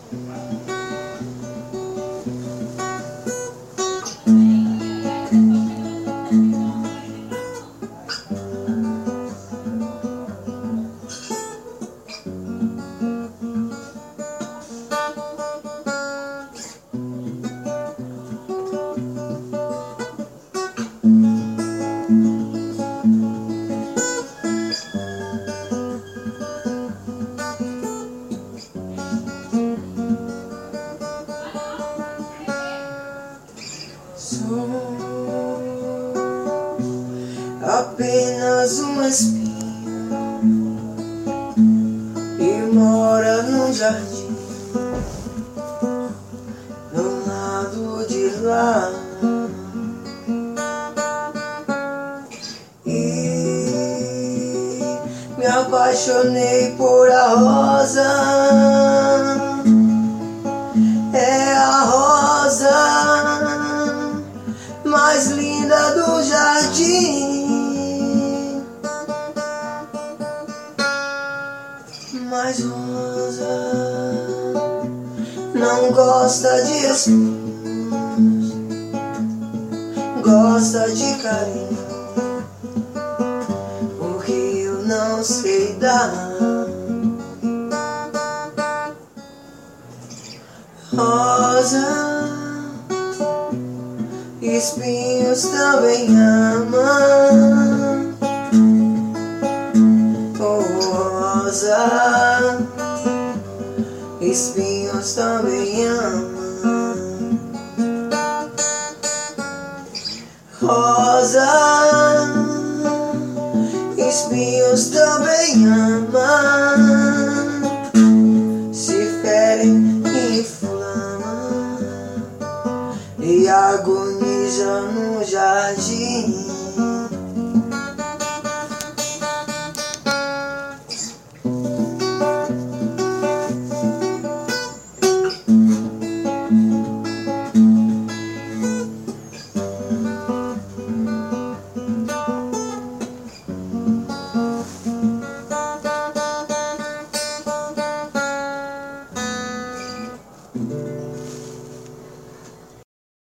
Sou apenas uma espinha e mora num jardim do lado de lá. E me apaixonei por a rosa. É a rosa mais linda do jardim. Mas rosa não gosta de espinhos, gosta de carinho, o que eu não sei dar. Rosa, espinhos também ama. Oh, rosa, espinhos também ama. Rosa, espinhos também ama. Se ferem e inflama e agoniza no jardim.